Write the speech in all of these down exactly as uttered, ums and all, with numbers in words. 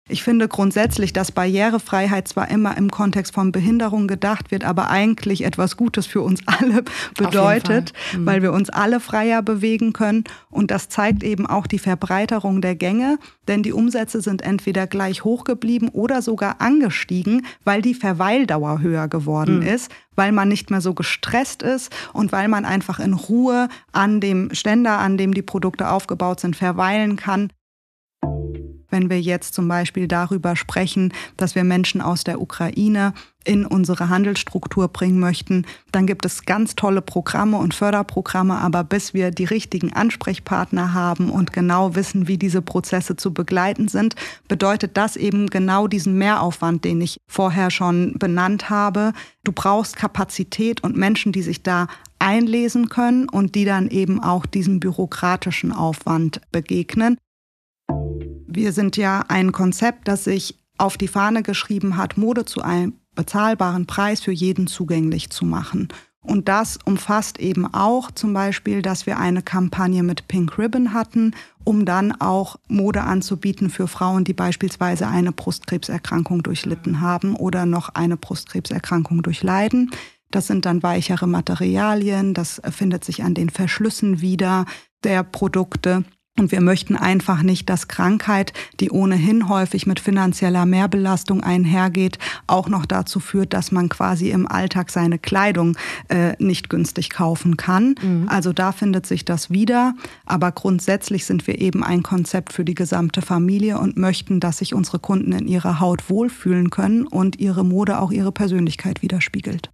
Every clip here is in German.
Ich finde grundsätzlich, dass Barrierefreiheit zwar immer im Kontext von Behinderung gedacht wird, aber eigentlich etwas Gutes für uns alle bedeutet, mhm. weil wir uns alle freier bewegen können. Und das zeigt eben auch die Verbreiterung der Gänge, denn die Umsätze sind entweder gleich hoch geblieben oder sogar angestiegen, weil die Verweildauer höher geworden mhm. ist, weil man nicht mehr so gestresst ist und weil man einfach in Ruhe an dem Ständer, an dem die Produkte aufgebaut sind, verweilen kann. Wenn wir jetzt zum Beispiel darüber sprechen, dass wir Menschen aus der Ukraine in unsere Handelsstruktur bringen möchten, dann gibt es ganz tolle Programme und Förderprogramme, aber bis wir die richtigen Ansprechpartner haben und genau wissen, wie diese Prozesse zu begleiten sind, bedeutet das eben genau diesen Mehraufwand, den ich vorher schon benannt habe. Du brauchst Kapazität und Menschen, die sich da einlesen können und die dann eben auch diesem bürokratischen Aufwand begegnen. Wir sind ja ein Konzept, das sich auf die Fahne geschrieben hat, Mode zu einem bezahlbaren Preis für jeden zugänglich zu machen. Und das umfasst eben auch zum Beispiel, dass wir eine Kampagne mit Pink Ribbon hatten, um dann auch Mode anzubieten für Frauen, die beispielsweise eine Brustkrebserkrankung durchlitten haben oder noch eine Brustkrebserkrankung durchleiden. Das sind dann weichere Materialien, das findet sich an den Verschlüssen wieder der Produkte. Und wir möchten einfach nicht, dass Krankheit, die ohnehin häufig mit finanzieller Mehrbelastung einhergeht, auch noch dazu führt, dass man quasi im Alltag seine Kleidung äh, nicht günstig kaufen kann. Mhm. Also da findet sich das wieder. Aber grundsätzlich sind wir eben ein Konzept für die gesamte Familie und möchten, dass sich unsere Kunden in ihrer Haut wohlfühlen können und ihre Mode auch ihre Persönlichkeit widerspiegelt.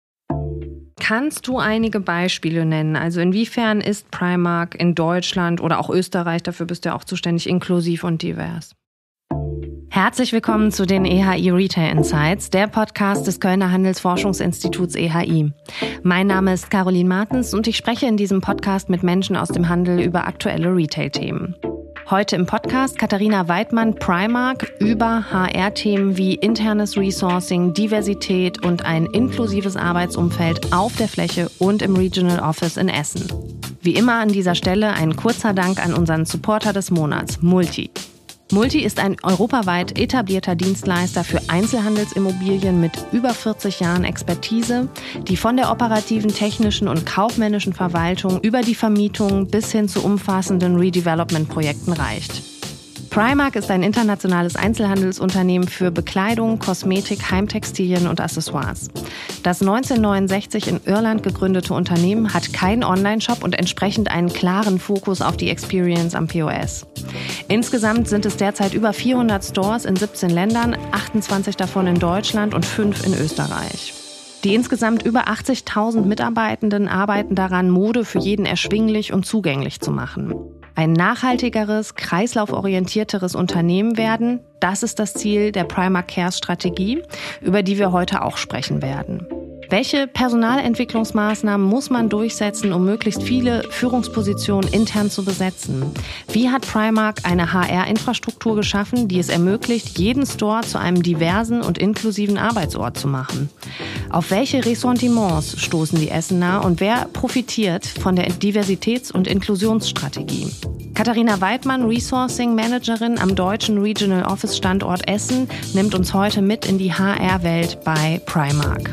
Kannst du einige Beispiele nennen? Also inwiefern ist Primark in Deutschland oder auch Österreich, dafür bist du ja auch zuständig, inklusiv und divers? Herzlich willkommen zu den E H I Retail Insights, der Podcast des Kölner Handelsforschungsinstituts E H I. Mein Name ist Caroline Martens und ich spreche in diesem Podcast mit Menschen aus dem Handel über aktuelle Retail-Themen. Heute im Podcast Katharina Weidmann, Primark, über H R-Themen wie internes Resourcing, Diversität und ein inklusives Arbeitsumfeld auf der Fläche und im Regional Office in Essen. Wie immer an dieser Stelle ein kurzer Dank an unseren Supporter des Monats, Multi. Multi ist ein europaweit etablierter Dienstleister für Einzelhandelsimmobilien mit über vierzig Jahren Expertise, die von der operativen, technischen und kaufmännischen Verwaltung über die Vermietung bis hin zu umfassenden Redevelopment-Projekten reicht. Primark ist ein internationales Einzelhandelsunternehmen für Bekleidung, Kosmetik, Heimtextilien und Accessoires. Das neunzehnhundertneunundsechzig in Irland gegründete Unternehmen hat keinen Online-Shop und entsprechend einen klaren Fokus auf die Experience am P O S. Insgesamt sind es derzeit über vierhundert Stores in siebzehn Ländern, achtundzwanzig davon in Deutschland und fünf in Österreich. Die insgesamt über achtzigtausend Mitarbeitenden arbeiten daran, Mode für jeden erschwinglich und zugänglich zu machen. Ein nachhaltigeres, kreislauforientierteres Unternehmen werden, das ist das Ziel der Primark Cares Strategie, über die wir heute auch sprechen werden. Welche Personalentwicklungsmaßnahmen muss man durchsetzen, um möglichst viele Führungspositionen intern zu besetzen? Wie hat Primark eine H R-Infrastruktur geschaffen, die es ermöglicht, jeden Store zu einem diversen und inklusiven Arbeitsort zu machen? Auf welche Ressentiments stoßen die Essener und wer profitiert von der Diversitäts- und Inklusionsstrategie? Katharina Weidmann, Resourcing Managerin am deutschen Regional Office Standort Essen, nimmt uns heute mit in die H R-Welt bei Primark.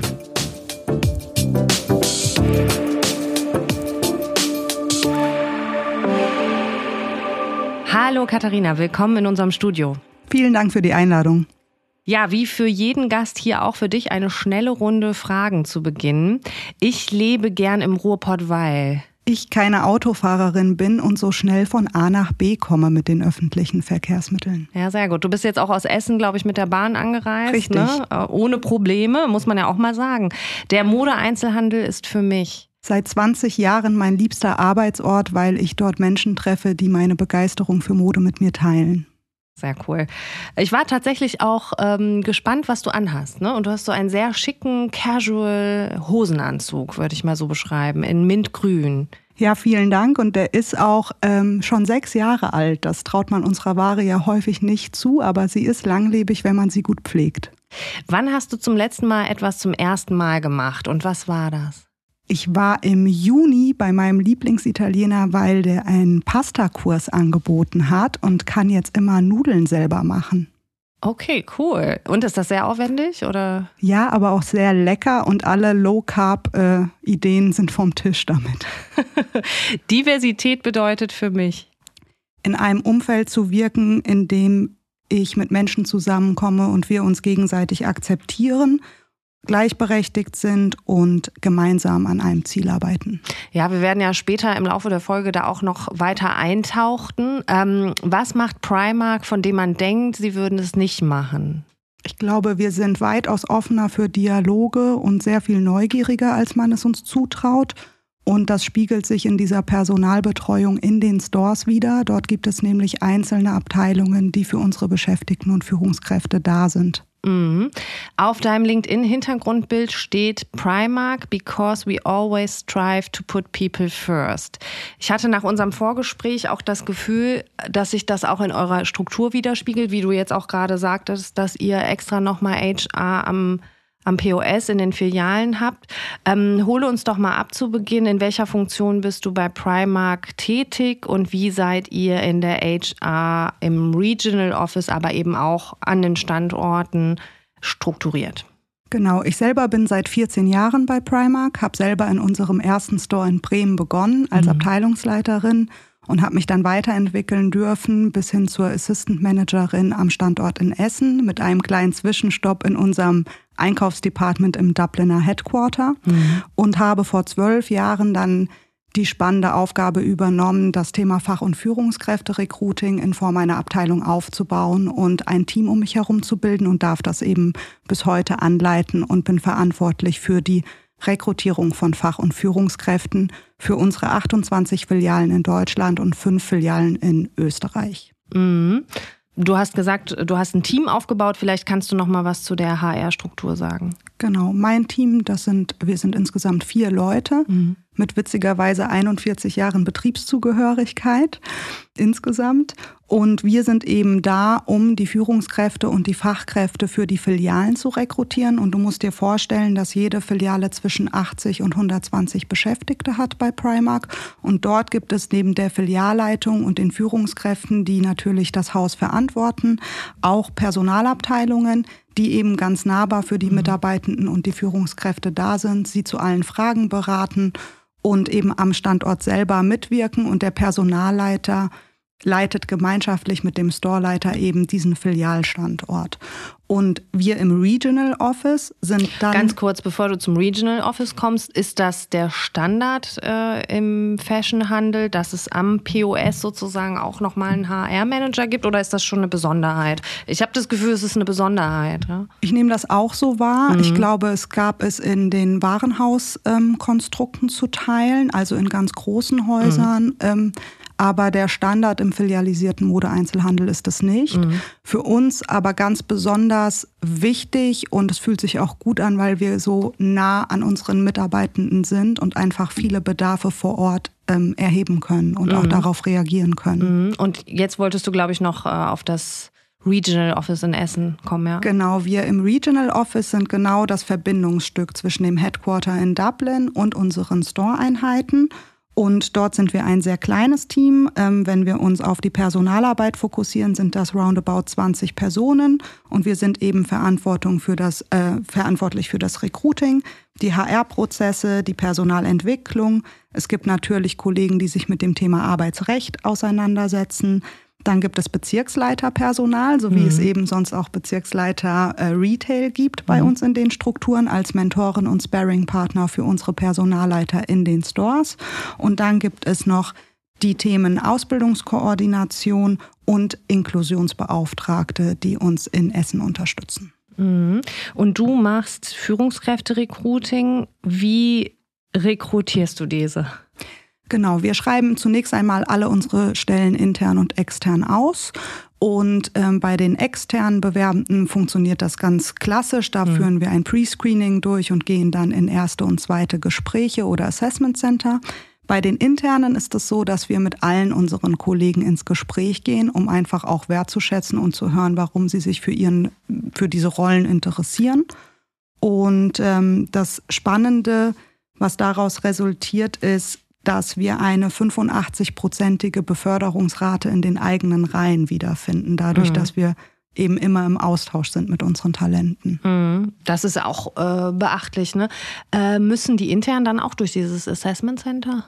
Hallo Katharina, willkommen in unserem Studio. Vielen Dank für die Einladung. Ja, wie für jeden Gast hier auch für dich eine schnelle Runde Fragen zu Beginn. Ich lebe gern im Ruhrpott, weil ich keine Autofahrerin bin und so schnell von A nach B komme mit den öffentlichen Verkehrsmitteln. Ja, sehr gut. Du bist jetzt auch aus Essen, glaube ich, mit der Bahn angereist. Richtig. Ne? Ohne Probleme, muss man ja auch mal sagen. Der Modeeinzelhandel ist für mich seit zwanzig Jahren mein liebster Arbeitsort, weil ich dort Menschen treffe, die meine Begeisterung für Mode mit mir teilen. Sehr cool. Ich war tatsächlich auch ähm, gespannt, was du anhast, ne? Und du hast so einen sehr schicken Casual-Hosenanzug, würde ich mal so beschreiben, in Mintgrün. Ja, vielen Dank. Und der ist auch ähm, schon sechs Jahre alt. Das traut man unserer Ware ja häufig nicht zu, aber sie ist langlebig, wenn man sie gut pflegt. Wann hast du zum letzten Mal etwas zum ersten Mal gemacht und was war das? Ich war im Juni bei meinem Lieblingsitaliener, weil der einen Pastakurs angeboten hat und kann jetzt immer Nudeln selber machen. Okay, cool. Und ist das sehr aufwendig, oder? Ja, aber auch sehr lecker und alle Low-Carb-Ideen sind vom Tisch damit. Diversität bedeutet für mich? In einem Umfeld zu wirken, in dem ich mit Menschen zusammenkomme und wir uns gegenseitig akzeptieren, gleichberechtigt sind und gemeinsam an einem Ziel arbeiten. Ja, wir werden ja später im Laufe der Folge da auch noch weiter eintauchen. Ähm, was macht Primark, von dem man denkt, sie würden es nicht machen? Ich glaube, wir sind weitaus offener für Dialoge und sehr viel neugieriger, als man es uns zutraut. Und das spiegelt sich in dieser Personalbetreuung in den Stores wider. Dort gibt es nämlich einzelne Abteilungen, die für unsere Beschäftigten und Führungskräfte da sind. Mhm. Auf deinem LinkedIn-Hintergrundbild steht Primark, because we always strive to put people first. Ich hatte nach unserem Vorgespräch auch das Gefühl, dass sich das auch in eurer Struktur widerspiegelt, wie du jetzt auch gerade sagtest, dass ihr extra nochmal H R am am P O S in den Filialen habt. Ähm, hole uns doch mal ab zu Beginn, in welcher Funktion bist du bei Primark tätig und wie seid ihr in der H R im Regional Office, aber eben auch an den Standorten strukturiert? Genau, ich selber bin seit vierzehn Jahren bei Primark, habe selber in unserem ersten Store in Bremen begonnen als mhm. Abteilungsleiterin und habe mich dann weiterentwickeln dürfen bis hin zur Assistant Managerin am Standort in Essen mit einem kleinen Zwischenstopp in unserem Einkaufsdepartment im Dubliner Headquarter mhm. und habe vor zwölf Jahren dann die spannende Aufgabe übernommen, das Thema Fach- und Führungskräfte-Recruiting in Form einer Abteilung aufzubauen und ein Team um mich herum zu bilden und darf das eben bis heute anleiten und bin verantwortlich für die Rekrutierung von Fach- und Führungskräften für unsere achtundzwanzig Filialen in Deutschland und fünf Filialen in Österreich. Mhm. Du hast gesagt, du hast ein Team aufgebaut. Vielleicht kannst du noch mal was zu der H R-Struktur sagen. Genau, mein Team, das sind, wir sind insgesamt vier Leute mhm. mit witzigerweise einundvierzig Jahren Betriebszugehörigkeit insgesamt. Und wir sind eben da, um die Führungskräfte und die Fachkräfte für die Filialen zu rekrutieren. Und du musst dir vorstellen, dass jede Filiale zwischen achtzig und hundertzwanzig Beschäftigte hat bei Primark. Und dort gibt es neben der Filialleitung und den Führungskräften, die natürlich das Haus verantworten, auch Personalabteilungen, die eben ganz nahbar für die Mitarbeitenden und die Führungskräfte da sind, sie zu allen Fragen beraten und eben am Standort selber mitwirken. Und der Personalleiter leitet gemeinschaftlich mit dem Storeleiter eben diesen Filialstandort. Und wir im Regional Office sind dann... Ganz kurz, bevor du zum Regional Office kommst, ist das der Standard äh, im Fashionhandel, dass es am P O S sozusagen auch nochmal einen H R-Manager gibt, oder ist das schon eine Besonderheit? Ich habe das Gefühl, es ist eine Besonderheit. Ja? Ich nehme das auch so wahr. Mhm. Ich glaube, es gab es in den Warenhauskonstrukten ähm, zu teilen, also in ganz großen Häusern. Mhm. Ähm, Aber der Standard im filialisierten Modeeinzelhandel ist es nicht. Mhm. Für uns aber ganz besonders wichtig und es fühlt sich auch gut an, weil wir so nah an unseren Mitarbeitenden sind und einfach viele Bedarfe vor Ort ähm, erheben können und mhm. auch darauf reagieren können. Mhm. Und jetzt wolltest du, glaube ich, noch äh, auf das Regional Office in Essen kommen, ja? Genau, wir im Regional Office sind genau das Verbindungsstück zwischen dem Headquarter in Dublin und unseren Store-Einheiten. Und dort sind wir ein sehr kleines Team. Ähm, wenn wir uns auf die Personalarbeit fokussieren, sind das roundabout zwanzig Personen. Und wir sind eben Verantwortung für das, äh, verantwortlich für das Recruiting, die H R-Prozesse, die Personalentwicklung. Es gibt natürlich Kollegen, die sich mit dem Thema Arbeitsrecht auseinandersetzen. Dann gibt es Bezirksleiterpersonal, so wie mhm. es eben sonst auch Bezirksleiter äh, Retail gibt bei mhm. uns in den Strukturen als Mentoren und Sparringpartner für unsere Personalleiter in den Stores. Und dann gibt es noch die Themen Ausbildungskoordination und Inklusionsbeauftragte, die uns in Essen unterstützen. Mhm. Und du machst Führungskräfte-Recruiting. Wie rekrutierst du diese? Genau, wir schreiben zunächst einmal alle unsere Stellen intern und extern aus. Und ähm, bei den externen Bewerbenden funktioniert das ganz klassisch. Da mhm. führen wir ein Pre-Screening durch und gehen dann in erste und zweite Gespräche oder Assessment Center. Bei den internen ist es so, dass wir mit allen unseren Kollegen ins Gespräch gehen, um einfach auch wertzuschätzen und zu hören, warum sie sich für, ihren, für diese Rollen interessieren. Und ähm, das Spannende, was daraus resultiert, ist, dass wir eine fünfundachtzig-prozentige Beförderungsrate in den eigenen Reihen wiederfinden. Dadurch, mhm. dass wir eben immer im Austausch sind mit unseren Talenten. Das ist auch äh, beachtlich, ne? Äh, müssen die intern dann auch durch dieses Assessment Center?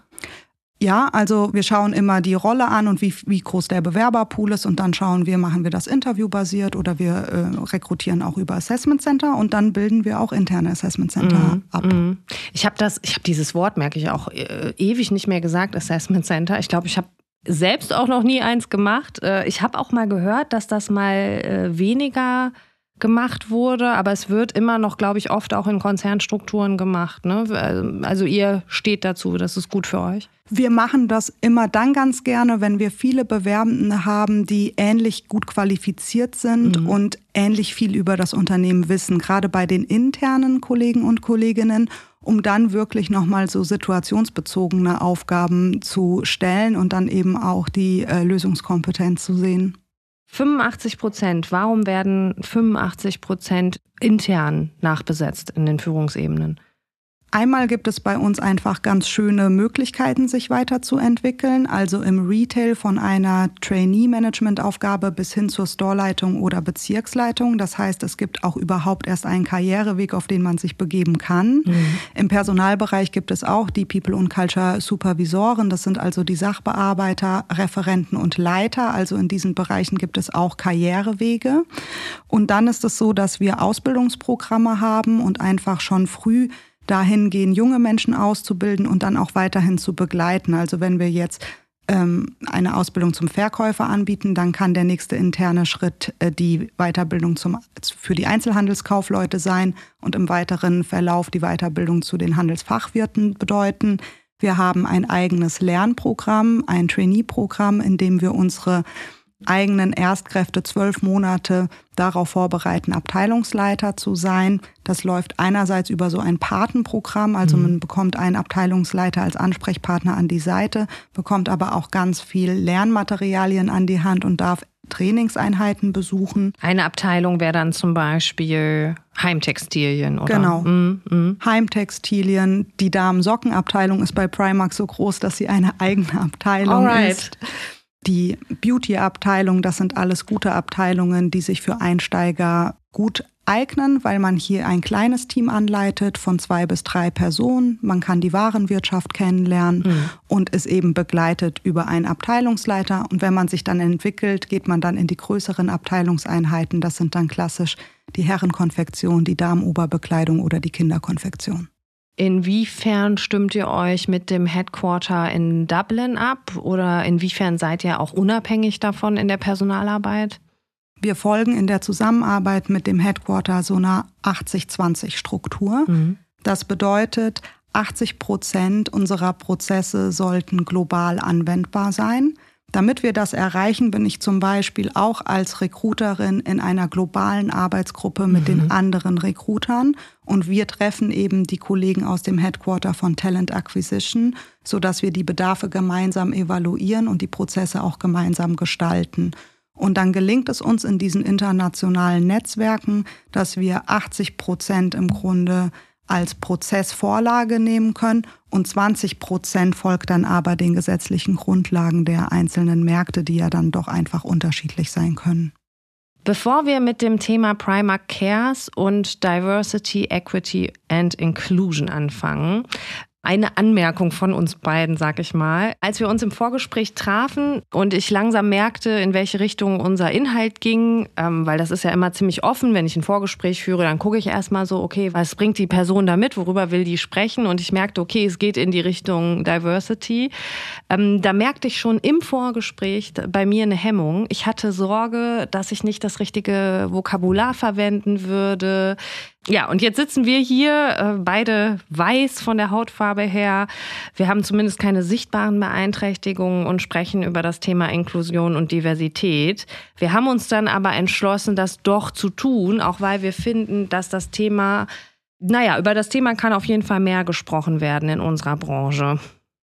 Ja, also wir schauen immer die Rolle an und wie, wie groß der Bewerberpool ist und dann schauen wir, machen wir das Interview basiert oder wir äh, rekrutieren auch über Assessment Center und dann bilden wir auch interne Assessment Center mm, ab. Mm. Ich habe das, ich habe dieses Wort, merke ich auch, äh, ewig nicht mehr gesagt, Assessment Center. Ich glaube, ich habe selbst auch noch nie eins gemacht. Äh, ich habe auch mal gehört, dass das mal äh, weniger gemacht wurde, aber es wird immer noch, glaube ich, oft auch in Konzernstrukturen gemacht, ne? Also ihr steht dazu, das ist gut für euch. Wir machen das immer dann ganz gerne, wenn wir viele Bewerbende haben, die ähnlich gut qualifiziert sind mhm. und ähnlich viel über das Unternehmen wissen, gerade bei den internen Kollegen und Kolleginnen, um dann wirklich nochmal so situationsbezogene Aufgaben zu stellen und dann eben auch die äh, Lösungskompetenz zu sehen. fünfundachtzig Prozent. Warum werden fünfundachtzig Prozent intern nachbesetzt in den Führungsebenen? Einmal gibt es bei uns einfach ganz schöne Möglichkeiten, sich weiterzuentwickeln. Also im Retail von einer Trainee-Management-Aufgabe bis hin zur Storeleitung oder Bezirksleitung. Das heißt, es gibt auch überhaupt erst einen Karriereweg, auf den man sich begeben kann. Mhm. Im Personalbereich gibt es auch die People- und Culture-Supervisoren. Das sind also die Sachbearbeiter, Referenten und Leiter. Also in diesen Bereichen gibt es auch Karrierewege. Und dann ist es so, dass wir Ausbildungsprogramme haben und einfach schon früh dahin gehen, junge Menschen auszubilden und dann auch weiterhin zu begleiten. Also wenn wir jetzt ähm, eine Ausbildung zum Verkäufer anbieten, dann kann der nächste interne Schritt äh, die Weiterbildung zum, für die Einzelhandelskaufleute sein und im weiteren Verlauf die Weiterbildung zu den Handelsfachwirten bedeuten. Wir haben ein eigenes Lernprogramm, ein Trainee-Programm, in dem wir unsere eigenen Erstkräfte zwölf Monate darauf vorbereiten, Abteilungsleiter zu sein. Das läuft einerseits über so ein Patenprogramm, also mhm. man bekommt einen Abteilungsleiter als Ansprechpartner an die Seite, bekommt aber auch ganz viel Lernmaterialien an die Hand und darf Trainingseinheiten besuchen. Eine Abteilung wäre dann zum Beispiel Heimtextilien, oder? Genau. Mm, mm. Heimtextilien. Die Damen-Socken-Abteilung ist bei Primark so groß, dass sie eine eigene Abteilung Alright. ist. Die Beauty-Abteilung, das sind alles gute Abteilungen, die sich für Einsteiger gut eignen, weil man hier ein kleines Team anleitet von zwei bis drei Personen. Man kann die Warenwirtschaft kennenlernen mhm. und ist eben begleitet über einen Abteilungsleiter. Und wenn man sich dann entwickelt, geht man dann in die größeren Abteilungseinheiten. Das sind dann klassisch die Herrenkonfektion, die Damenoberbekleidung oder die Kinderkonfektion. Inwiefern stimmt ihr euch mit dem Headquarter in Dublin ab oder inwiefern seid ihr auch unabhängig davon in der Personalarbeit? Wir folgen in der Zusammenarbeit mit dem Headquarter so einer achtzig zwanzig Struktur. Mhm. Das bedeutet, achtzig Prozent unserer Prozesse sollten global anwendbar sein. Damit wir das erreichen, bin ich zum Beispiel auch als Recruiterin in einer globalen Arbeitsgruppe mit mhm. den anderen Recruitern. Und wir treffen eben die Kollegen aus dem Headquarter von Talent Acquisition, sodass wir die Bedarfe gemeinsam evaluieren und die Prozesse auch gemeinsam gestalten. Und dann gelingt es uns in diesen internationalen Netzwerken, dass wir achtzig Prozent im Grunde als Prozessvorlage nehmen können und zwanzig Prozent folgt dann aber den gesetzlichen Grundlagen der einzelnen Märkte, die ja dann doch einfach unterschiedlich sein können. Bevor wir mit dem Thema Primark Cares und Diversity, Equity and Inclusion anfangen, eine Anmerkung von uns beiden, sag ich mal. Als wir uns im Vorgespräch trafen und ich langsam merkte, in welche Richtung unser Inhalt ging, ähm, weil das ist ja immer ziemlich offen, wenn ich ein Vorgespräch führe, dann gucke ich erstmal so, okay, was bringt die Person da mit, worüber will die sprechen? Und ich merkte, okay, es geht in die Richtung Diversity. Ähm, da merkte ich schon im Vorgespräch bei mir eine Hemmung. Ich hatte Sorge, dass ich nicht das richtige Vokabular verwenden würde. Ja, und jetzt sitzen wir hier, äh, beide weiß von der Hautfarbe her. Wir haben zumindest keine sichtbaren Beeinträchtigungen und sprechen über das Thema Inklusion und Diversität. Wir haben uns dann aber entschlossen, das doch zu tun, auch weil wir finden, dass das Thema, naja, über das Thema kann auf jeden Fall mehr gesprochen werden in unserer Branche.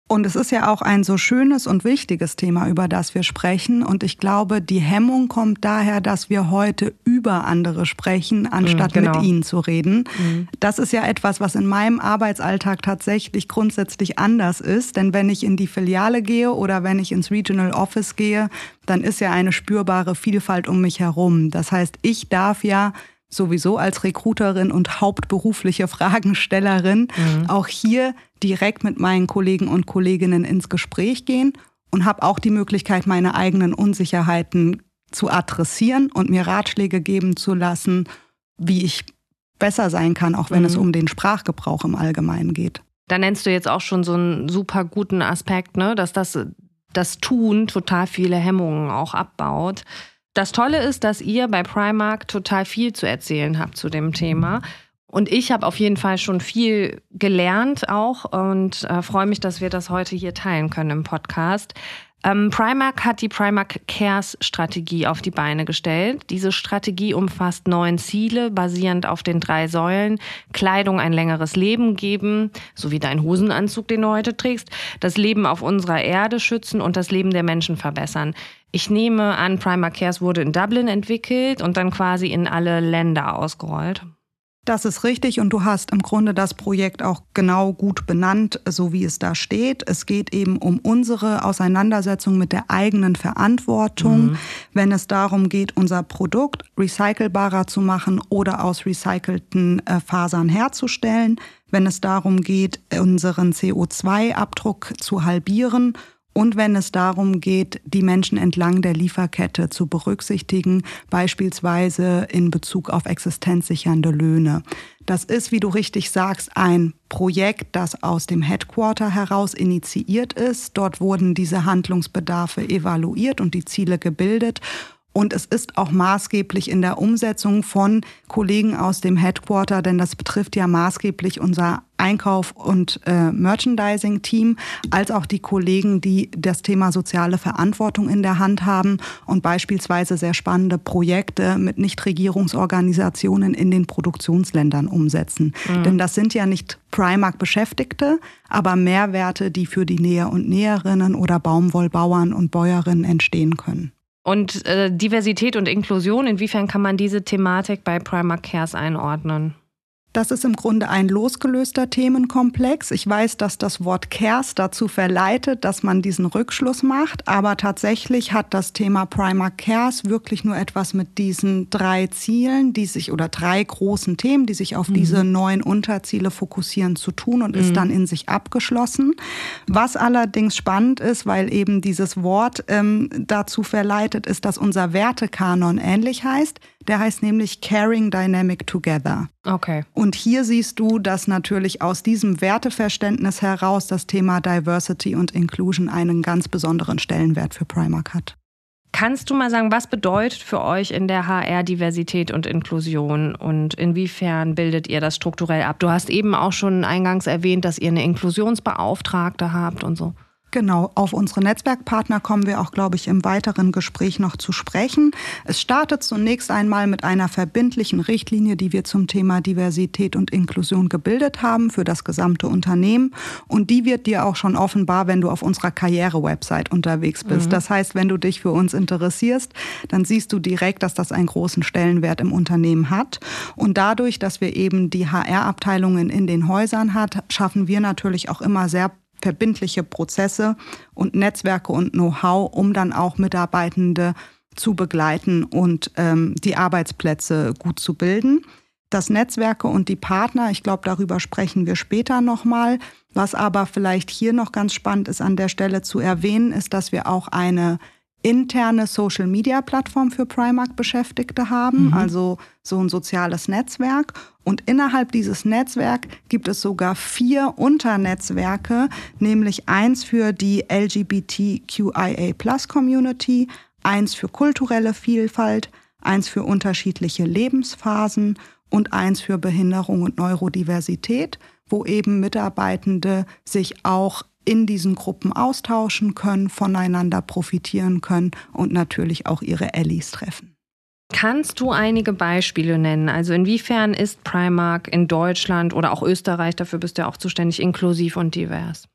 Und es ist ja auch ein so schönes und wichtiges Thema, über das wir sprechen. Und ich glaube, die Hemmung kommt daher, dass wir heute über andere sprechen, anstatt mhm, genau. mit ihnen zu reden. Mhm. Das ist ja etwas, was in meinem Arbeitsalltag tatsächlich grundsätzlich anders ist. Denn wenn ich in die Filiale gehe oder wenn ich ins Regional Office gehe, dann ist ja eine spürbare Vielfalt um mich herum. Das heißt, ich darf ja sowieso als Recruiterin und hauptberufliche Fragenstellerin mhm. auch hier direkt mit meinen Kollegen und Kolleginnen ins Gespräch gehen und habe auch die Möglichkeit, meine eigenen Unsicherheiten zu adressieren und mir Ratschläge geben zu lassen, wie ich besser sein kann, auch wenn mhm. es um den Sprachgebrauch im Allgemeinen geht. Da nennst du jetzt auch schon so einen super guten Aspekt, ne? Dass das, das Tun total viele Hemmungen auch abbaut. Das Tolle ist, dass ihr bei Primark total viel zu erzählen habt zu dem Thema. Und ich habe auf jeden Fall schon viel gelernt auch und äh, freue mich, dass wir das heute hier teilen können im Podcast. Ähm, Primark hat die Primark Cares Strategie auf die Beine gestellt. Diese Strategie umfasst neun Ziele, basierend auf den drei Säulen: Kleidung ein längeres Leben geben, so wie dein Hosenanzug, den du heute trägst, das Leben auf unserer Erde schützen und das Leben der Menschen verbessern. Ich nehme an, Primark Cares wurde in Dublin entwickelt und dann quasi in alle Länder ausgerollt. Das ist richtig und du hast im Grunde das Projekt auch genau gut benannt, so wie es da steht. Es geht eben um unsere Auseinandersetzung mit der eigenen Verantwortung, mhm. wenn es darum geht, unser Produkt recycelbarer zu machen oder aus recycelten äh, Fasern herzustellen, wenn es darum geht, unseren C O zwei Abdruck zu halbieren und wenn es darum geht, die Menschen entlang der Lieferkette zu berücksichtigen, beispielsweise in Bezug auf existenzsichernde Löhne. Das ist, wie du richtig sagst, ein Projekt, das aus dem Headquarter heraus initiiert ist. Dort wurden diese Handlungsbedarfe evaluiert und die Ziele gebildet. Und es ist auch maßgeblich in der Umsetzung von Kollegen aus dem Headquarter, denn das betrifft ja maßgeblich unser Einkauf- und äh, Merchandising-Team, als auch die Kollegen, die das Thema soziale Verantwortung in der Hand haben und beispielsweise sehr spannende Projekte mit Nichtregierungsorganisationen in den Produktionsländern umsetzen. Mhm. Denn das sind ja nicht Primark-Beschäftigte, aber Mehrwerte, die für die Näher und Näherinnen oder Baumwollbauern und Bäuerinnen entstehen können. Und äh, Diversität und Inklusion, inwiefern kann man diese Thematik bei Primark Cares einordnen? Das ist im Grunde ein losgelöster Themenkomplex. Ich weiß, dass das Wort Cares dazu verleitet, dass man diesen Rückschluss macht. Aber tatsächlich hat das Thema Primark Cares wirklich nur etwas mit diesen drei Zielen, die sich oder drei großen Themen, die sich auf mhm. diese neun Unterziele fokussieren, zu tun und mhm. ist dann in sich abgeschlossen. Was allerdings spannend ist, weil eben dieses Wort ähm, dazu verleitet, ist, dass unser Wertekanon ähnlich heißt. Der heißt nämlich Caring Dynamic Together. Okay. Und hier siehst du, dass natürlich aus diesem Werteverständnis heraus das Thema Diversity und Inclusion einen ganz besonderen Stellenwert für Primark hat. Kannst du mal sagen, was bedeutet für euch in der H R Diversität und Inklusion und inwiefern bildet ihr das strukturell ab? Du hast eben auch schon eingangs erwähnt, dass ihr eine Inklusionsbeauftragte habt und so. Genau, auf unsere Netzwerkpartner kommen wir auch, glaube ich, im weiteren Gespräch noch zu sprechen. Es startet zunächst einmal mit einer verbindlichen Richtlinie, die wir zum Thema Diversität und Inklusion gebildet haben für das gesamte Unternehmen. Und die wird dir auch schon offenbar, wenn du auf unserer Karriere-Website unterwegs bist. Mhm. Das heißt, wenn du dich für uns interessierst, dann siehst du direkt, dass das einen großen Stellenwert im Unternehmen hat. Und dadurch, dass wir eben die H R-Abteilungen in den Häusern hat, schaffen wir natürlich auch immer sehr verbindliche Prozesse und Netzwerke und Know-how, um dann auch Mitarbeitende zu begleiten und ähm, die Arbeitsplätze gut zu bilden. Das Netzwerke und die Partner, ich glaube, darüber sprechen wir später nochmal. Was aber vielleicht hier noch ganz spannend ist, an der Stelle zu erwähnen, ist, dass wir auch eine interne Social-Media-Plattform für Primark-Beschäftigte haben, mhm. also so ein soziales Netzwerk. Und innerhalb dieses Netzwerks gibt es sogar vier Unternetzwerke, nämlich eins für die L G B T Q I A Plus Community, eins für kulturelle Vielfalt, eins für unterschiedliche Lebensphasen und eins für Behinderung und Neurodiversität, wo eben Mitarbeitende sich auch in diesen Gruppen austauschen können, voneinander profitieren können und natürlich auch ihre Allies treffen. Kannst du einige Beispiele nennen? Also inwiefern ist Primark in Deutschland oder auch Österreich, dafür bist du ja auch zuständig, inklusiv und divers?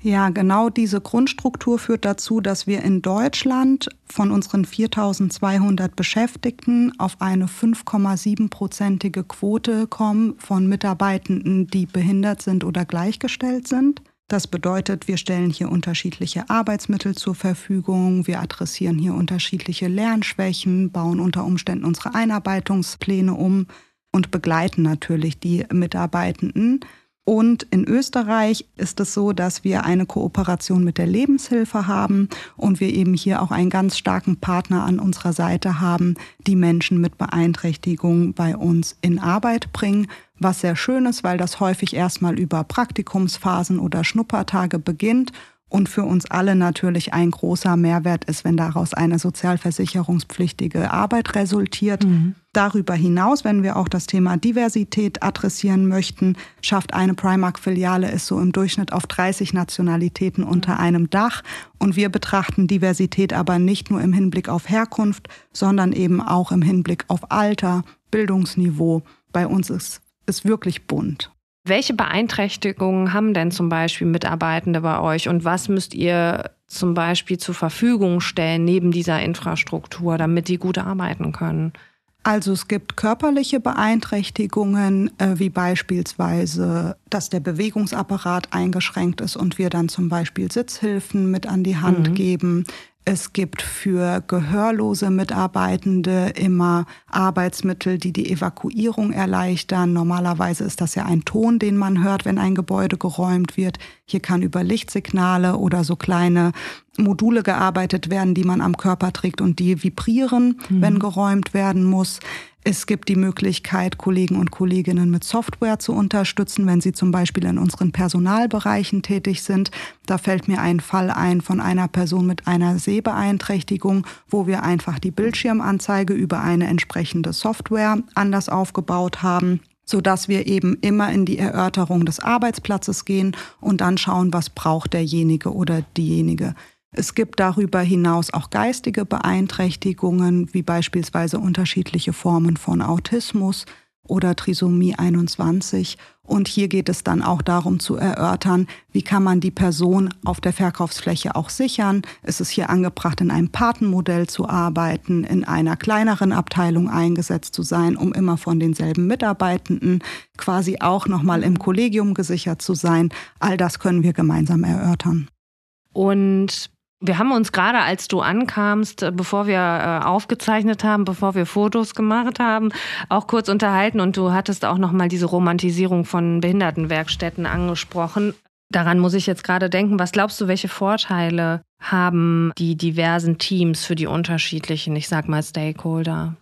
Ja, genau diese Grundstruktur führt dazu, dass wir in Deutschland von unseren viertausendzweihundert Beschäftigten auf eine fünf Komma sieben-prozentige Quote kommen von Mitarbeitenden, die behindert sind oder gleichgestellt sind. Das bedeutet, wir stellen hier unterschiedliche Arbeitsmittel zur Verfügung, wir adressieren hier unterschiedliche Lernschwächen, bauen unter Umständen unsere Einarbeitungspläne um und begleiten natürlich die Mitarbeitenden. Und in Österreich ist es so, dass wir eine Kooperation mit der Lebenshilfe haben und wir eben hier auch einen ganz starken Partner an unserer Seite haben, die Menschen mit Beeinträchtigung bei uns in Arbeit bringen. Was sehr schön ist, weil das häufig erstmal über Praktikumsphasen oder Schnuppertage beginnt und für uns alle natürlich ein großer Mehrwert ist, wenn daraus eine sozialversicherungspflichtige Arbeit resultiert. Mhm. Darüber hinaus, wenn wir auch das Thema Diversität adressieren möchten, schafft eine Primark-Filiale es so im Durchschnitt auf dreißig Nationalitäten unter einem Dach. Und wir betrachten Diversität aber nicht nur im Hinblick auf Herkunft, sondern eben auch im Hinblick auf Alter, Bildungsniveau. Bei uns ist es wirklich bunt. Welche Beeinträchtigungen haben denn zum Beispiel Mitarbeitende bei euch und was müsst ihr zum Beispiel zur Verfügung stellen neben dieser Infrastruktur, damit die gut arbeiten können? Also es gibt körperliche Beeinträchtigungen, äh, wie beispielsweise, dass der Bewegungsapparat eingeschränkt ist und wir dann zum Beispiel Sitzhilfen mit an die Hand mhm. geben. Es gibt für gehörlose Mitarbeitende immer Arbeitsmittel, die die Evakuierung erleichtern. Normalerweise ist das ja ein Ton, den man hört, wenn ein Gebäude geräumt wird. Hier kann über Lichtsignale oder so kleine Module gearbeitet werden, die man am Körper trägt und die vibrieren, mhm. wenn geräumt werden muss. Es gibt die Möglichkeit, Kollegen und Kolleginnen mit Software zu unterstützen, wenn sie zum Beispiel in unseren Personalbereichen tätig sind. Da fällt mir ein Fall ein von einer Person mit einer Sehbeeinträchtigung, wo wir einfach die Bildschirmanzeige über eine entsprechende Software anders aufgebaut haben, sodass wir eben immer in die Erörterung des Arbeitsplatzes gehen und dann schauen, was braucht derjenige oder diejenige. Es gibt darüber hinaus auch geistige Beeinträchtigungen, wie beispielsweise unterschiedliche Formen von Autismus oder Trisomie einundzwanzig. Und hier geht es dann auch darum zu erörtern, wie kann man die Person auf der Verkaufsfläche auch sichern. Es ist hier angebracht, in einem Patenmodell zu arbeiten, in einer kleineren Abteilung eingesetzt zu sein, um immer von denselben Mitarbeitenden quasi auch nochmal im Kollegium gesichert zu sein. All das können wir gemeinsam erörtern. Und wir haben uns gerade, als du ankamst, bevor wir äh, aufgezeichnet haben, bevor wir Fotos gemacht haben, auch kurz unterhalten und du hattest auch nochmal diese Romantisierung von Behindertenwerkstätten angesprochen. Daran muss ich jetzt gerade denken. Was glaubst du, welche Vorteile haben die diversen Teams für die unterschiedlichen, ich sag mal, Stakeholder?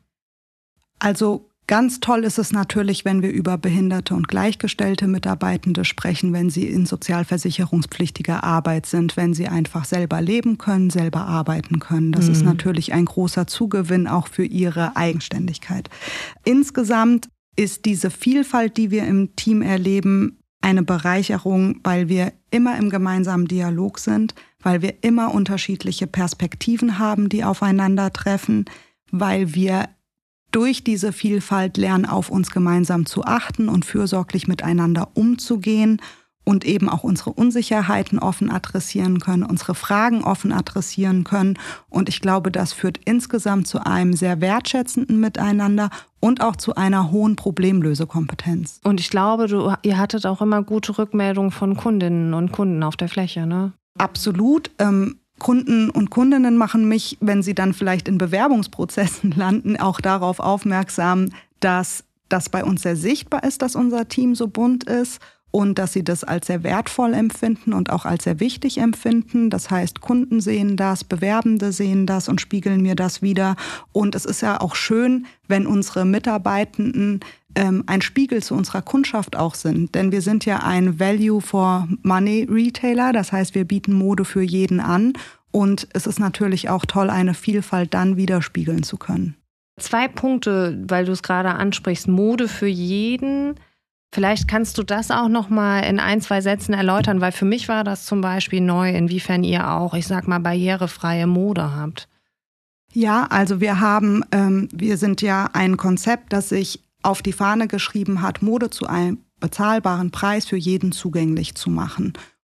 Also ganz toll ist es natürlich, wenn wir über behinderte und gleichgestellte Mitarbeitende sprechen, wenn sie in sozialversicherungspflichtiger Arbeit sind, wenn sie einfach selber leben können, selber arbeiten können. Das mhm. ist natürlich ein großer Zugewinn auch für ihre Eigenständigkeit. Insgesamt ist diese Vielfalt, die wir im Team erleben, eine Bereicherung, weil wir immer im gemeinsamen Dialog sind, weil wir immer unterschiedliche Perspektiven haben, die aufeinandertreffen, weil wir durch diese Vielfalt lernen, auf uns gemeinsam zu achten und fürsorglich miteinander umzugehen und eben auch unsere Unsicherheiten offen adressieren können, unsere Fragen offen adressieren können. Und ich glaube, das führt insgesamt zu einem sehr wertschätzenden Miteinander und auch zu einer hohen Problemlösekompetenz. Und ich glaube, du, ihr hattet auch immer gute Rückmeldungen von Kundinnen und Kunden auf der Fläche, ne? Absolut. Ähm, Kunden und Kundinnen machen mich, wenn sie dann vielleicht in Bewerbungsprozessen landen, auch darauf aufmerksam, dass das bei uns sehr sichtbar ist, dass unser Team so bunt ist und dass sie das als sehr wertvoll empfinden und auch als sehr wichtig empfinden. Das heißt, Kunden sehen das, Bewerbende sehen das und spiegeln mir das wider. Und es ist ja auch schön, wenn unsere Mitarbeitenden ähm, ein Spiegel zu unserer Kundschaft auch sind. Denn wir sind ja ein Value-for-Money-Retailer. Das heißt, wir bieten Mode für jeden an. Und es ist natürlich auch toll, eine Vielfalt dann widerspiegeln zu können. Zwei Punkte, weil du es gerade ansprichst. Mode für jeden. Vielleicht kannst du das auch noch mal in ein, zwei Sätzen erläutern, weil für mich war das zum Beispiel neu, inwiefern ihr auch, ich sag mal, barrierefreie Mode habt. Ja, also wir haben, ähm, wir sind ja ein Konzept, das sich auf die Fahne geschrieben hat, Mode zu einem bezahlbaren Preis für jeden zugänglich zu machen.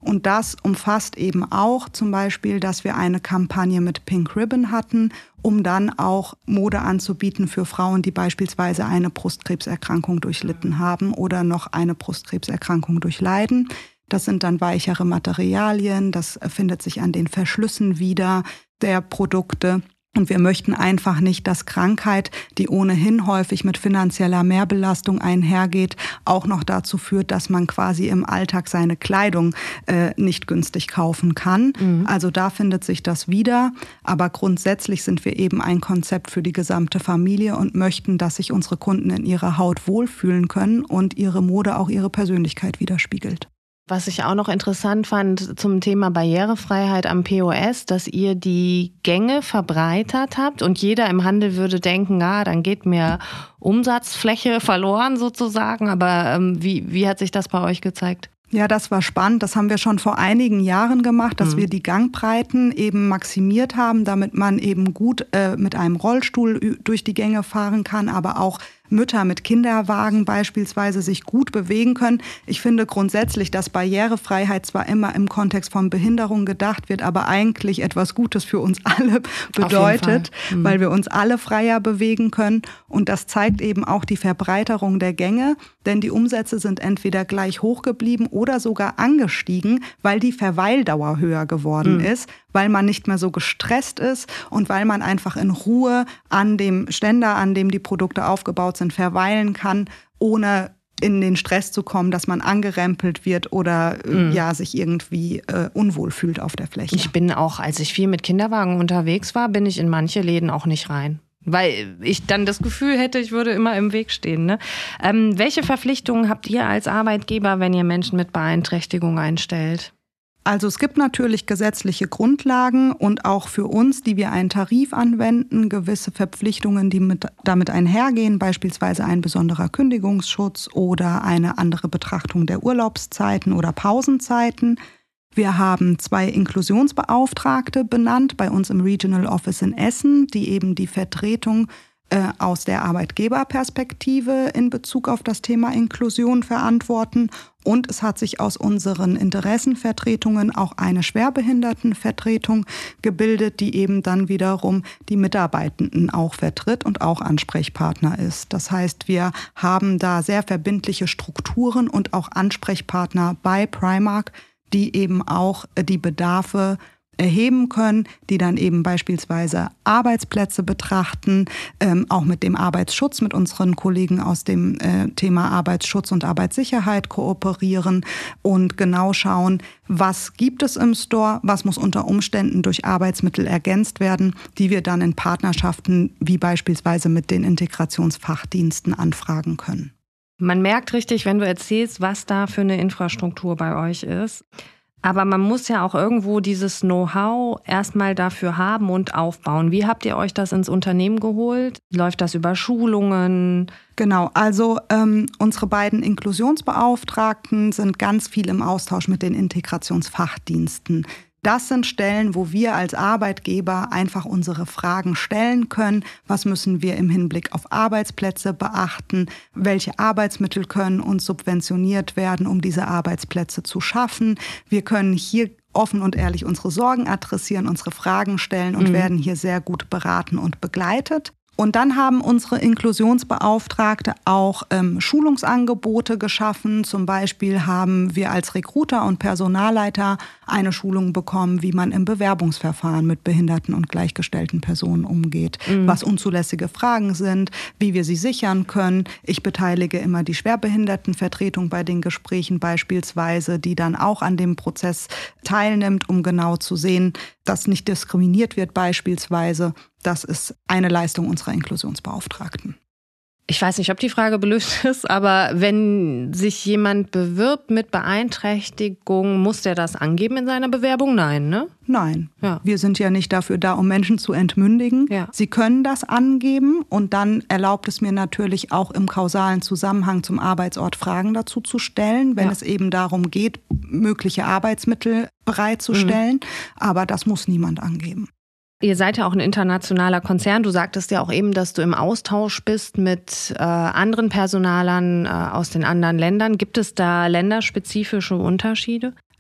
Und das umfasst eben auch zum Beispiel, dass wir eine Kampagne mit Pink Ribbon hatten, um dann auch Mode anzubieten für Frauen, die beispielsweise eine Brustkrebserkrankung durchlitten haben oder noch eine Brustkrebserkrankung durchleiden. Das sind dann weichere Materialien, das findet sich an den Verschlüssen wieder der Produkte. Und wir möchten einfach nicht, dass Krankheit, die ohnehin häufig mit finanzieller Mehrbelastung einhergeht, auch noch dazu führt, dass man quasi im Alltag seine Kleidung äh, nicht günstig kaufen kann. Mhm. Also da findet sich das wieder. Aber grundsätzlich sind wir eben ein Konzept für die gesamte Familie und möchten, dass sich unsere Kunden in ihrer Haut wohlfühlen können und ihre Mode auch ihre Persönlichkeit widerspiegelt. Was ich auch noch interessant fand zum Thema Barrierefreiheit am P O S, dass ihr die Gänge verbreitert habt und jeder im Handel würde denken, ah, dann geht mir Umsatzfläche verloren sozusagen. Aber ähm, wie, wie hat sich das bei euch gezeigt? Ja, das war spannend. Das haben wir schon vor einigen Jahren gemacht, dass mhm. wir die Gangbreiten eben maximiert haben, damit man eben gut äh, mit einem Rollstuhl durch die Gänge fahren kann, aber auch Mütter mit Kinderwagen beispielsweise sich gut bewegen können. Ich finde grundsätzlich, dass Barrierefreiheit zwar immer im Kontext von Behinderung gedacht wird, aber eigentlich etwas Gutes für uns alle bedeutet, mhm. weil wir uns alle freier bewegen können. Und das zeigt eben auch die Verbreiterung der Gänge, denn die Umsätze sind entweder gleich hoch geblieben oder sogar angestiegen, weil die Verweildauer höher geworden mhm. ist, weil man nicht mehr so gestresst ist und weil man einfach in Ruhe an dem Ständer, an dem die Produkte aufgebaut sind, verweilen kann, ohne in den Stress zu kommen, dass man angerempelt wird oder mhm. ja, sich irgendwie äh, unwohl fühlt auf der Fläche. Ich bin auch, als ich viel mit Kinderwagen unterwegs war, bin ich in manche Läden auch nicht rein. Weil ich dann das Gefühl hätte, ich würde immer im Weg stehen. Ne? Ähm, welche Verpflichtungen habt ihr als Arbeitgeber, wenn ihr Menschen mit Beeinträchtigung einstellt? Also es gibt natürlich gesetzliche Grundlagen und auch für uns, die wir einen Tarif anwenden, gewisse Verpflichtungen, die mit, damit einhergehen, beispielsweise ein besonderer Kündigungsschutz oder eine andere Betrachtung der Urlaubszeiten oder Pausenzeiten. Wir haben zwei Inklusionsbeauftragte benannt bei uns im Regional Office in Essen, die eben die Vertretung aus der Arbeitgeberperspektive in Bezug auf das Thema Inklusion verantworten. Und es hat sich aus unseren Interessenvertretungen auch eine Schwerbehindertenvertretung gebildet, die eben dann wiederum die Mitarbeitenden auch vertritt und auch Ansprechpartner ist. Das heißt, wir haben da sehr verbindliche Strukturen und auch Ansprechpartner bei Primark, die eben auch die Bedarfe erheben können, die dann eben beispielsweise Arbeitsplätze betrachten, ähm, auch mit dem Arbeitsschutz, mit unseren Kollegen aus dem äh, Thema Arbeitsschutz und Arbeitssicherheit kooperieren und genau schauen, was gibt es im Store, was muss unter Umständen durch Arbeitsmittel ergänzt werden, die wir dann in Partnerschaften wie beispielsweise mit den Integrationsfachdiensten anfragen können. Man merkt richtig, wenn du erzählst, was da für eine Infrastruktur bei euch ist. Aber man muss ja auch irgendwo dieses Know-how erstmal dafür haben und aufbauen. Wie habt ihr euch das ins Unternehmen geholt? Läuft das über Schulungen? Genau, also ähm, unsere beiden Inklusionsbeauftragten sind ganz viel im Austausch mit den Integrationsfachdiensten. Das sind Stellen, wo wir als Arbeitgeber einfach unsere Fragen stellen können. Was müssen wir im Hinblick auf Arbeitsplätze beachten? Welche Arbeitsmittel können uns subventioniert werden, um diese Arbeitsplätze zu schaffen? Wir können hier offen und ehrlich unsere Sorgen adressieren, unsere Fragen stellen und mhm. werden hier sehr gut beraten und begleitet. Und dann haben unsere Inklusionsbeauftragte auch ähm, Schulungsangebote geschaffen. Zum Beispiel haben wir als Recruiter und Personalleiter eine Schulung bekommen, wie man im Bewerbungsverfahren mit behinderten und gleichgestellten Personen umgeht, mhm. was unzulässige Fragen sind, wie wir sie sichern können. Ich beteilige immer die Schwerbehindertenvertretung bei den Gesprächen beispielsweise, die dann auch an dem Prozess teilnimmt, um genau zu sehen, dass nicht diskriminiert wird beispielsweise. Das ist eine Leistung unserer Inklusionsbeauftragten. Ich weiß nicht, ob die Frage blöd ist, aber wenn sich jemand bewirbt mit Beeinträchtigung, muss der das angeben in seiner Bewerbung? Nein, ne? Nein. Ja. Wir sind ja nicht dafür da, um Menschen zu entmündigen. Ja. Sie können das angeben und dann erlaubt es mir natürlich auch im kausalen Zusammenhang zum Arbeitsort Fragen dazu zu stellen, wenn ja. es eben darum geht, mögliche Arbeitsmittel bereitzustellen. Mhm. Aber das muss niemand angeben. Ihr seid ja auch ein internationaler Konzern. Du sagtest ja auch eben, dass du im Austausch bist mit äh, anderen Personalern äh, aus den anderen Ländern. Gibt es da länderspezifische Unterschiede?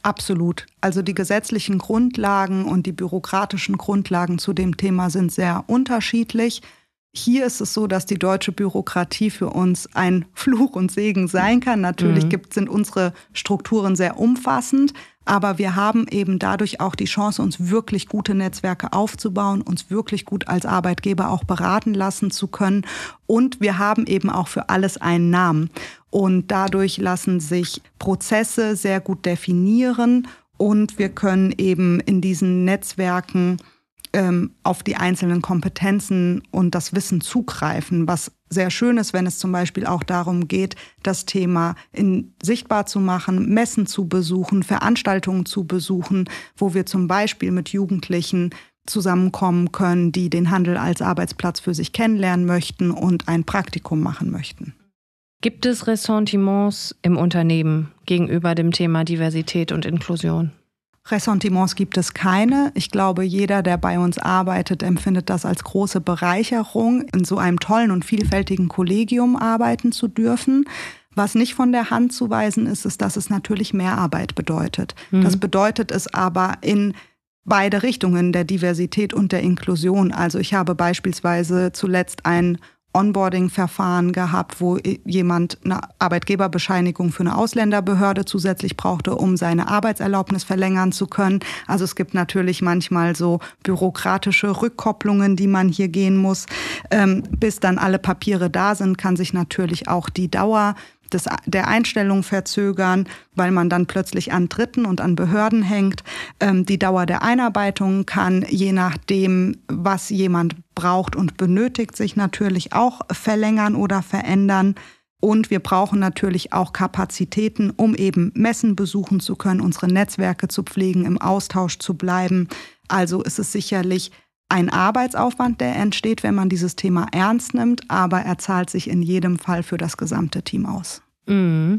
Absolut. Also die gesetzlichen Grundlagen und die bürokratischen Grundlagen zu dem Thema sind sehr unterschiedlich. Hier ist es so, dass die deutsche Bürokratie für uns ein Fluch und Segen sein kann. Natürlich mhm. gibt, sind unsere Strukturen sehr umfassend, aber wir haben eben dadurch auch die Chance, uns wirklich gute Netzwerke aufzubauen, uns wirklich gut als Arbeitgeber auch beraten lassen zu können. Und wir haben eben auch für alles einen Namen. Und dadurch lassen sich Prozesse sehr gut definieren und wir können eben in diesen Netzwerken auf die einzelnen Kompetenzen und das Wissen zugreifen, was sehr schön ist, wenn es zum Beispiel auch darum geht, das Thema in, sichtbar zu machen, Messen zu besuchen, Veranstaltungen zu besuchen, wo wir zum Beispiel mit Jugendlichen zusammenkommen können, die den Handel als Arbeitsplatz für sich kennenlernen möchten und ein Praktikum machen möchten. Gibt es Ressentiments im Unternehmen gegenüber dem Thema Diversität und Inklusion? Ressentiments gibt es keine. Ich glaube, jeder, der bei uns arbeitet, empfindet das als große Bereicherung, in so einem tollen und vielfältigen Kollegium arbeiten zu dürfen. Was nicht von der Hand zu weisen ist, ist, dass es natürlich mehr Arbeit bedeutet. Mhm. Das bedeutet es aber in beide Richtungen, der Diversität und der Inklusion. Also ich habe beispielsweise zuletzt ein Onboarding-Verfahren gehabt, wo jemand eine Arbeitgeberbescheinigung für eine Ausländerbehörde zusätzlich brauchte, um seine Arbeitserlaubnis verlängern zu können. Also es gibt natürlich manchmal so bürokratische Rückkopplungen, die man hier gehen muss. Ähm, bis dann alle Papiere da sind, kann sich natürlich auch die Dauer des, der Einstellung verzögern, weil man dann plötzlich an Dritten und an Behörden hängt. Ähm, die Dauer der Einarbeitung kann, je nachdem, was jemand braucht und benötigt, sich natürlich auch verlängern oder verändern. Und wir brauchen natürlich auch Kapazitäten, um eben Messen besuchen zu können, unsere Netzwerke zu pflegen, im Austausch zu bleiben. Also ist es sicherlich ein Arbeitsaufwand, der entsteht, wenn man dieses Thema ernst nimmt, aber er zahlt sich in jedem Fall für das gesamte Team aus. Mhm.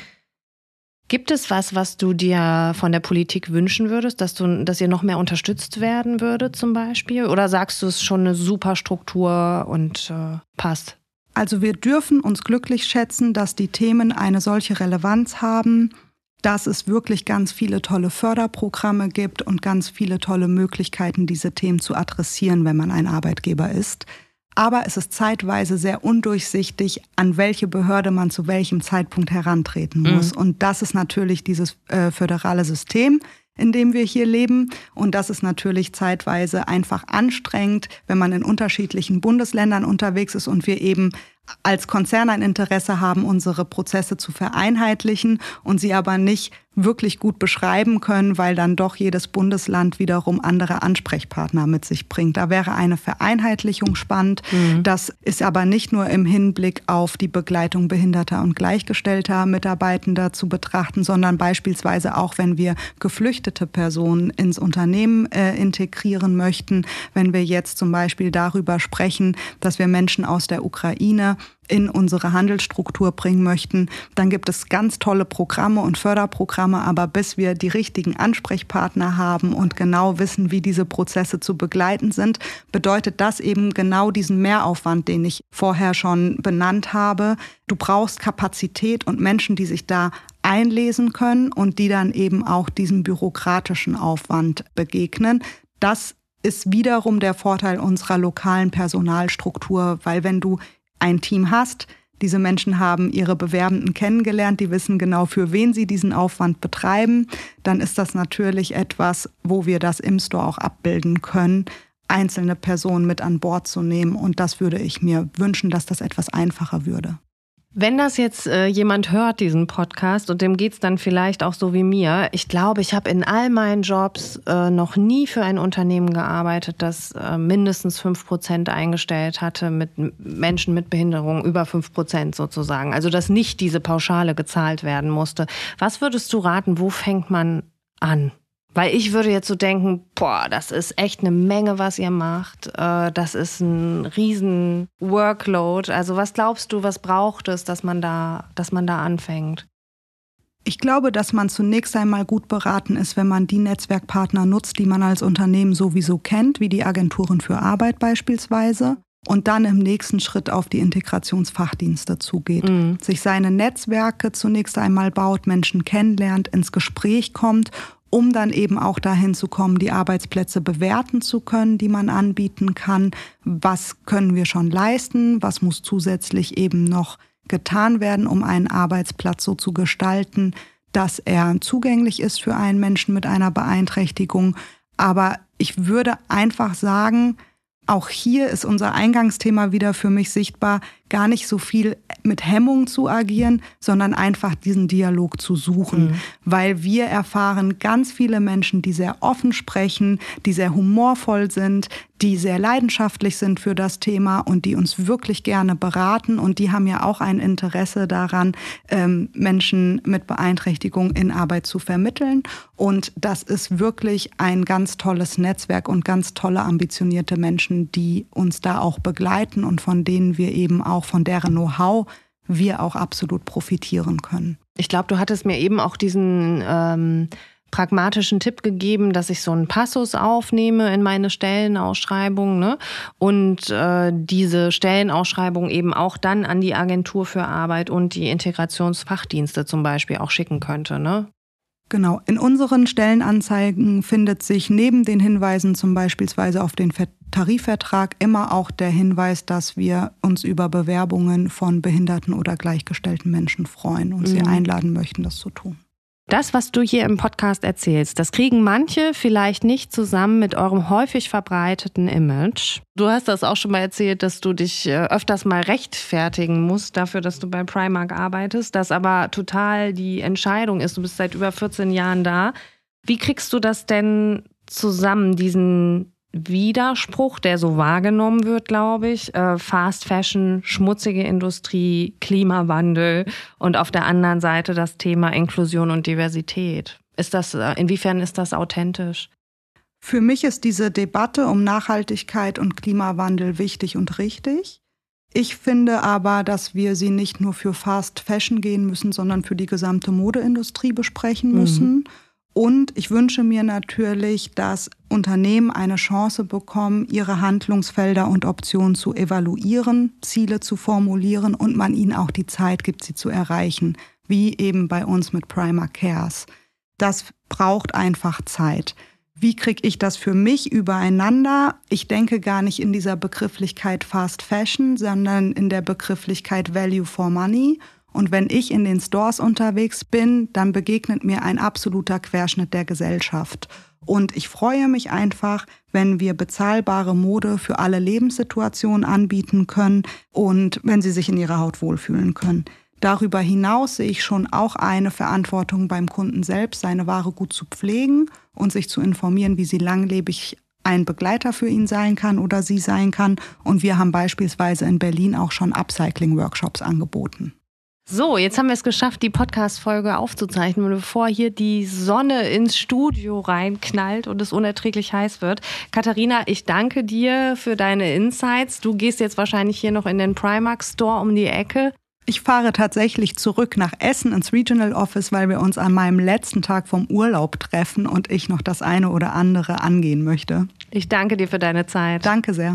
Gibt es was, was du dir von der Politik wünschen würdest, dass du, dass ihr noch mehr unterstützt werden würde zum Beispiel? Oder sagst du, es ist schon eine super Struktur und äh, passt? Also wir dürfen uns glücklich schätzen, dass die Themen eine solche Relevanz haben, dass es wirklich ganz viele tolle Förderprogramme gibt und ganz viele tolle Möglichkeiten, diese Themen zu adressieren, wenn man ein Arbeitgeber ist. Aber es ist zeitweise sehr undurchsichtig, an welche Behörde man zu welchem Zeitpunkt herantreten muss. Mhm. Und das ist natürlich dieses äh, föderale System, in dem wir hier leben. Und das ist natürlich zeitweise einfach anstrengend, wenn man in unterschiedlichen Bundesländern unterwegs ist und wir eben als Konzern ein Interesse haben, unsere Prozesse zu vereinheitlichen und sie aber nicht wirklich gut beschreiben können, weil dann doch jedes Bundesland wiederum andere Ansprechpartner mit sich bringt. Da wäre eine Vereinheitlichung spannend. Mhm. Das ist aber nicht nur im Hinblick auf die Begleitung behinderter und gleichgestellter Mitarbeitender zu betrachten, sondern beispielsweise auch, wenn wir geflüchtete Personen ins Unternehmen äh, integrieren möchten, wenn wir jetzt zum Beispiel darüber sprechen, dass wir Menschen aus der Ukraine in unsere Handelsstruktur bringen möchten, dann gibt es ganz tolle Programme und Förderprogramme, aber bis wir die richtigen Ansprechpartner haben und genau wissen, wie diese Prozesse zu begleiten sind, bedeutet das eben genau diesen Mehraufwand, den ich vorher schon benannt habe. Du brauchst Kapazität und Menschen, die sich da einlesen können und die dann eben auch diesem bürokratischen Aufwand begegnen. Das ist wiederum der Vorteil unserer lokalen Personalstruktur, weil wenn du ein Team hast, diese Menschen haben ihre Bewerbenden kennengelernt, die wissen genau, für wen sie diesen Aufwand betreiben, dann ist das natürlich etwas, wo wir das im Store auch abbilden können, einzelne Personen mit an Bord zu nehmen. Und das würde ich mir wünschen, dass das etwas einfacher würde. Wenn das jetzt äh, jemand hört, diesen Podcast, und dem geht's dann vielleicht auch so wie mir, ich glaube, ich habe in all meinen Jobs äh, noch nie für ein Unternehmen gearbeitet, das äh, mindestens fünf Prozent eingestellt hatte mit Menschen mit Behinderung, über fünf Prozent sozusagen. Also dass nicht diese Pauschale gezahlt werden musste. Was würdest du raten, wo fängt man an? Weil ich würde jetzt so denken, boah, das ist echt eine Menge, was ihr macht. Das ist ein riesen Workload. Also was glaubst du, was braucht es, dass man da, dass man da anfängt? Ich glaube, dass man zunächst einmal gut beraten ist, wenn man die Netzwerkpartner nutzt, die man als Unternehmen sowieso kennt, wie die Agenturen für Arbeit beispielsweise. und dann im nächsten Schritt auf die Integrationsfachdienste zugeht. Mhm. Sich seine Netzwerke zunächst einmal baut, Menschen kennenlernt, ins Gespräch kommt, um dann eben auch dahin zu kommen, die Arbeitsplätze bewerten zu können, die man anbieten kann. Was können wir schon leisten? Was muss zusätzlich eben noch getan werden, um einen Arbeitsplatz so zu gestalten, dass er zugänglich ist für einen Menschen mit einer Beeinträchtigung. Aber ich würde einfach sagen, auch hier ist unser Eingangsthema wieder für mich sichtbar, gar nicht so viel mit Hemmung zu agieren, sondern einfach diesen Dialog zu suchen. Mhm. Weil wir erfahren ganz viele Menschen, die sehr offen sprechen, die sehr humorvoll sind, die sehr leidenschaftlich sind für das Thema und die uns wirklich gerne beraten. Und die haben ja auch ein Interesse daran, ähm, Menschen mit Beeinträchtigung in Arbeit zu vermitteln. Und das ist wirklich ein ganz tolles Netzwerk und ganz tolle, ambitionierte Menschen, die uns da auch begleiten und von denen wir eben auch, von deren Know-how wir auch absolut profitieren können. Ich glaube, du hattest mir eben auch diesen ähm, pragmatischen Tipp gegeben, dass ich so einen Passus aufnehme in meine Stellenausschreibung, ne? Und äh, diese Stellenausschreibung eben auch dann an die Agentur für Arbeit und die Integrationsfachdienste zum Beispiel auch schicken könnte, ne? Genau. In unseren Stellenanzeigen findet sich neben den Hinweisen zum beispielsweise auf den Tarifvertrag immer auch der Hinweis, dass wir uns über Bewerbungen von behinderten oder gleichgestellten Menschen freuen und mhm. sie einladen möchten, das zu tun. Das, was du hier im Podcast erzählst, das kriegen manche vielleicht nicht zusammen mit eurem häufig verbreiteten Image. Du hast das auch schon mal erzählt, dass du dich öfters mal rechtfertigen musst dafür, dass du bei Primark arbeitest, dass aber total die Entscheidung ist, du bist seit über vierzehn Jahren da. Wie kriegst du das denn zusammen, diesen Widerspruch, der so wahrgenommen wird, glaube ich, äh, Fast Fashion, schmutzige Industrie, Klimawandel und auf der anderen Seite das Thema Inklusion und Diversität. Ist das, inwiefern ist das authentisch? Für mich ist diese Debatte um Nachhaltigkeit und Klimawandel wichtig und richtig. Ich finde aber, dass wir sie nicht nur für Fast Fashion gehen müssen, sondern für die gesamte Modeindustrie besprechen müssen. Mhm. Und ich wünsche mir natürlich, dass Unternehmen eine Chance bekommen, ihre Handlungsfelder und Optionen zu evaluieren, Ziele zu formulieren und man ihnen auch die Zeit gibt, sie zu erreichen, wie eben bei uns mit Primark Cares. Das braucht einfach Zeit. Wie kriege ich das für mich übereinander? Ich denke gar nicht in dieser Begrifflichkeit Fast Fashion, sondern in der Begrifflichkeit Value for Money. Und wenn ich in den Stores unterwegs bin, dann begegnet mir ein absoluter Querschnitt der Gesellschaft. Und ich freue mich einfach, wenn wir bezahlbare Mode für alle Lebenssituationen anbieten können und wenn sie sich in ihrer Haut wohlfühlen können. Darüber hinaus sehe ich schon auch eine Verantwortung beim Kunden selbst, seine Ware gut zu pflegen und sich zu informieren, wie sie langlebig ein Begleiter für ihn sein kann oder sie sein kann. Und wir haben beispielsweise in Berlin auch schon Upcycling-Workshops angeboten. So, jetzt haben wir es geschafft, die Podcast-Folge aufzuzeichnen. Und bevor hier die Sonne ins Studio reinknallt und es unerträglich heiß wird. Katharina, ich danke dir für deine Insights. Du gehst jetzt wahrscheinlich hier noch in den Primark-Store um die Ecke. Ich fahre tatsächlich zurück nach Essen ins Regional Office, weil wir uns an meinem letzten Tag vom Urlaub treffen und ich noch das eine oder andere angehen möchte. Ich danke dir für deine Zeit. Danke sehr.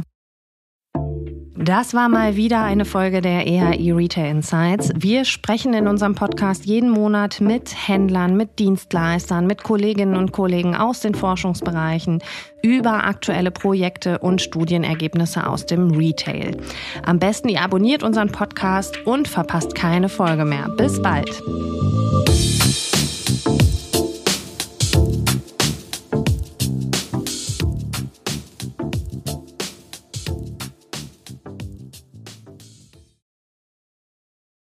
Das war mal wieder eine Folge der E H I Retail Insights. Wir sprechen in unserem Podcast jeden Monat mit Händlern, mit Dienstleistern, mit Kolleginnen und Kollegen aus den Forschungsbereichen über aktuelle Projekte und Studienergebnisse aus dem Retail. Am besten ihr abonniert unseren Podcast und verpasst keine Folge mehr. Bis bald.